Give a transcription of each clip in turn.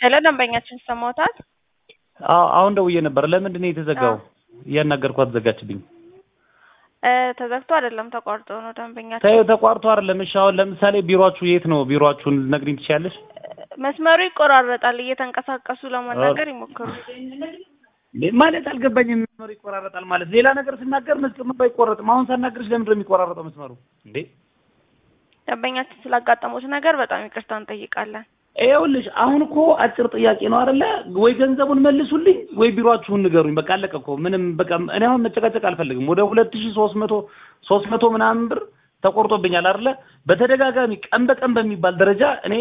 ሄሎ ደንበኛችን ሰማውታት? አሁን ደውዬ ነበር። ለምንድን ነው የተዘጋው? ያናገርኳት ዘጋችብኝ። ተዘግቶ አይደለም ተቋርጦ ነው ደንበኛችን። ተቋርጦ አይደለም። እሺ አሁን ለምሳሌ ቢሮአችሁ የት ነው? ቢሮአችሁን ልትነግሪኝ ትችያለሽ? መስመሩ ይቆራረጣል። እየተንቀሳቀሱ ለማናገር ይሞክሩ። ማለት አልገባኝም። መስመሩ ይቆራረጣል ማለት ሌላ ነገር ስናገር መስመሩ አይቆረጥም። አሁን ሳናገርሽ ለምንድን ነው የሚቆራረጠው መስመሩ? እንዴ ደንበኛችን ስላጋጠሙት ነገር በጣም ይቅርታ እንጠይቃለን። ይኸውልሽ አሁን እኮ አጭር ጥያቄ ነው አይደለ? ወይ ገንዘቡን መልሱልኝ ወይ ቢሮአችሁን ንገሩኝ። በቃ አለቀ እኮ ምንም በቃ እኔ አሁን መጨቃጨቅ አልፈልግም። ወደ 2300 ምናምን ብር ተቆርጦብኛል አይደለ? በተደጋጋሚ ቀን በቀን በሚባል ደረጃ እኔ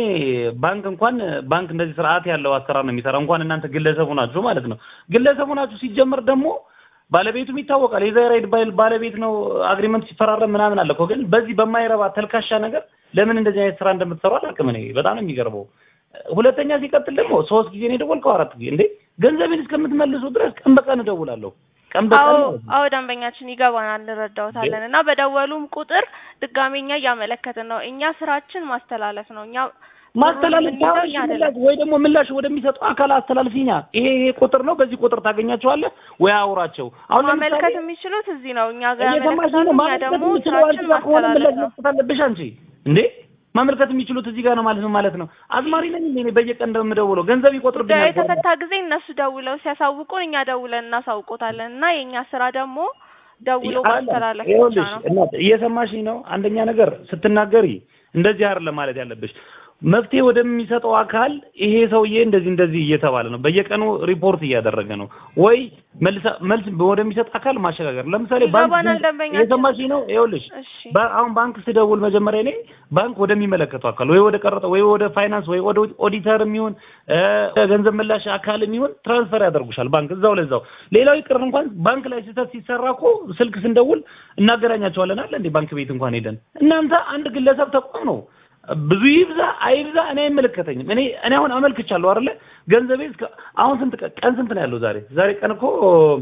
ባንክ እንደዚህ ስርዓት ያለው አሰራር ነው የሚሰራ። እንኳን እናንተ ግለሰቡ ናችሁ ማለት ነው። ግለሰቡ ናችሁ ሲጀመር ደግሞ ባለቤቱም ይታወቃል። የዛይራይድ ባለቤት ነው። አግሪመንት ሲፈራረም ምናምን አለ እኮ። ግን በዚህ በማይረባ ተልካሻ ነገር ለምን እንደዚህ አይነት ስራ እንደምትሰሩ አላውቅም። እኔ በጣም ነው የሚገርመው። ሁለተኛ ሲቀጥል ደግሞ 3 ጊዜ ነው የደወልከው 4 ጊዜ እንዴ! ገንዘቤን እስከምትመልሱ ድረስ ቀን በቀን እደውላለሁ። ቀን በቀን አዎ ደንበኛችን ይገባናል፣ እንረዳውታለን። እና በደወሉም ቁጥር ድጋሜኛ እያመለከትን ነው። እኛ ስራችን ማስተላለፍ ነው። እኛ ማስተላለፍ ወይ ደግሞ ምላሽ ወደሚሰጡ አካል አስተላልፊኛ። ይሄ ቁጥር ነው፣ በዚህ ቁጥር ታገኛቸዋለህ ወይ አውራቸው። አሁን ማመልከት የሚችሉት እዚህ ነው። እኛ ጋር ደግሞ ስራችን ማስተላለፍ ነው አለብሽ አንቺ እንዴ። ማመልከት የሚችሉት እዚህ ጋር ነው ማለት ነው። አዝማሪ ነኝ እኔ በየቀን እንደምደውለው ገንዘብ ይቆጥርብኛል። የተፈታ ጊዜ እነሱ ደውለው ሲያሳውቁን እኛ ደውለን እናሳውቆታለን። እና የኛ ስራ ደግሞ ደውሎ ማስተላለፍ ብቻ ነው። እየሰማሽኝ ነው? አንደኛ ነገር ስትናገሪ እንደዚህ አይደለም ማለት ያለብሽ። መፍትሄ ወደሚሰጠው አካል ይሄ ሰውዬ እንደዚህ እየተባለ ነው፣ በየቀኑ ሪፖርት እያደረገ ነው ወይ መልስ ወደሚሰጥ አካል ማሸጋገር። ለምሳሌ ባንክ እየሰማሽኝ ነው? ይኸውልሽ አሁን ባንክ ስደውል መጀመሪያ እኔ ባንክ ወደሚመለከተው አካል ወይ ወደ ቀረጠ ወይ ወደ ፋይናንስ ወይ ወደ ኦዲተር የሚሆን ገንዘብ ምላሽ አካል የሚሆን ትራንስፈር ያደርጉሻል ባንክ እዛው ለዛው። ሌላው ይቅር እንኳን ባንክ ላይ ስህተት ሲሰራ እኮ ስልክ ስንደውል እናገናኛቸዋለን አለ እንዴ ባንክ ቤት እንኳን ሄደን። እናንተ አንድ ግለሰብ ተቋም ነው። ብዙ ይብዛ አይብዛ እኔ አይመለከተኝም። እኔ አሁን አመልክቻለሁ አይደለ? ገንዘቤ አሁን ስንት ነው ያለው? ዛሬ ቀን እኮ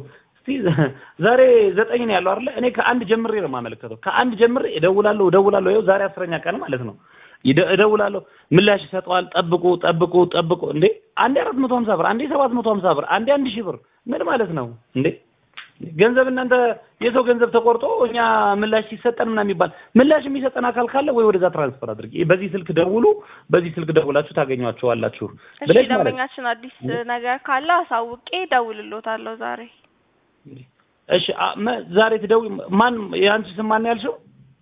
ዛሬ 9 ነው ያለው አይደለ? እኔ ከአንድ ጀምሬ ነው የማመለከተው። ከአንድ ጀምሬ እደውላለሁ። ይኸው ዛሬ 10ኛ ቀን ማለት ነው። እደውላለሁ፣ ምላሽ ይሰጠዋል። ጠብቁ እንዴ! አንዴ 450 ብር፣ አንዴ 750 ብር፣ አንዴ 1000 ብር ምን ማለት ነው እንዴ? ገንዘብ እናንተ የሰው ገንዘብ ተቆርጦ እኛ ምላሽ ሲሰጠን ምናምን የሚባል ምላሽ የሚሰጠን አካል ካለ ወይ ወደዛ ትራንስፈር አድርጊ። በዚህ ስልክ ደውላችሁ ታገኟቸዋላችሁ ብለሽ ማለት። ደንበኛችን አዲስ ነገር ካለ አሳውቄ ደውልሎታለሁ ዛሬ። እሺ ዛሬ ትደውይ። ማን ያንቺ ስም ማን ያልሽው?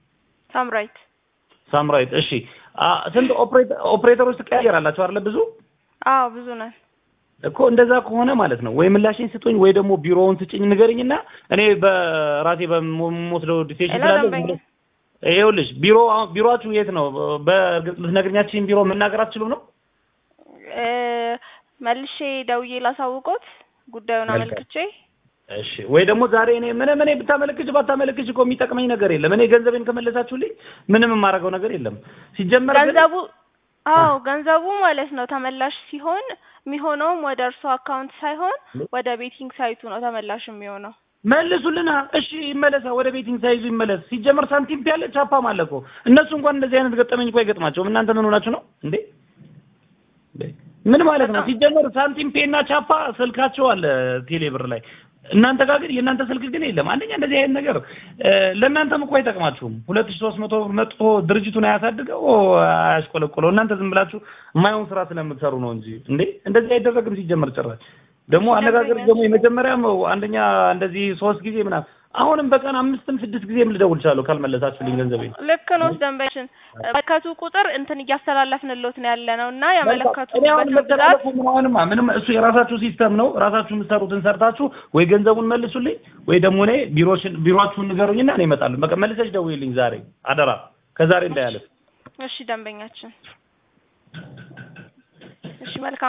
ሳምራይት። እሺ ስንት ኦፕሬተሮች ትቀያየራላችሁ አይደል? ብዙ? አዎ ብዙ ነን እኮ። እንደዛ ከሆነ ማለት ነው ወይ ምላሽን ስጡኝ ወይ ደግሞ ቢሮውን ስጭኝ ንገሪኝና እኔ በራሴ በሞስዶ ዲሲሽን ስላለ። ይኸውልሽ ቢሮአችሁ የት ነው? በእርግጥ ልትነግሪኛችን ቢሮ መናገር አትችሉም ነው? መልሼ ደውዬ ላሳውቆት ጉዳዩን አመልክቼ። እሺ ወይ ደግሞ ዛሬ እኔ ባታመለክች እኮ የሚጠቅመኝ ነገር የለም። እኔ ገንዘቤን ከመለሳችሁልኝ ምንም የማደርገው ነገር የለም። ሲጀመር ገንዘቡ ማለት ነው ተመላሽ ሲሆን የሚሆነውም ወደ እርሶ አካውንት ሳይሆን ወደ ቤቲንግ ሳይቱ ነው ተመላሽ የሚሆነው። መልሱልና። እሺ ይመለሳ፣ ወደ ቤቲንግ ሳይቱ ይመለስ። ሲጀመር ሳንቲም ፒያለ ቻፓ ማለኮ እነሱ እንኳን እንደዚህ አይነት ገጠመኝ እኮ አይገጥማቸውም። እናንተ ምን ሆናችሁ ነው እንዴ? ምን ማለት ነው? ሲጀመር ሳንቲም ፔና ቻፓ ስልካቸው አለ ቴሌብር ላይ። እናንተ ጋር ግን የእናንተ ስልክ ግን የለም። አንደኛ እንደዚህ አይነት ነገር ለእናንተም እኮ አይጠቅማችሁም። 2300 መጥቶ ድርጅቱን አያሳድገው አያስቆለቆለው። እናንተ ዝም ብላችሁ የማይሆን ስራ ስለምትሰሩ ነው እንጂ እንዴ እንደዚህ አይደረግም። ሲጀመር ጭራሽ ደግሞ አነጋገር ደግሞ የመጀመሪያም አንደኛ እንደዚህ 3 ጊዜ ምናምን አሁንም በቀን 5-6 ጊዜም ልደውል እችላለሁ ካልመለሳችሁልኝ ገንዘቤን። ልክ ነው ደንበኛችን። በከቱ ቁጥር እንትን እያስተላለፍንልዎት ነው ያለነው እና ያመለከቱበት ምንም እሱ የራሳችሁ ሲስተም ነው። ራሳችሁ የምትሰሩትን ሰርታችሁ ወይ ገንዘቡን መልሱልኝ ወይ ደግሞ እኔ ቢሮአችሁን ንገሩኝና እኔ እመጣለሁ። በቃ መልሰሽ ደውይልኝ ዛሬ አደራ፣ ከዛሬ እንዳያለፍ። እሺ ደንበኛችን። እሺ መልካም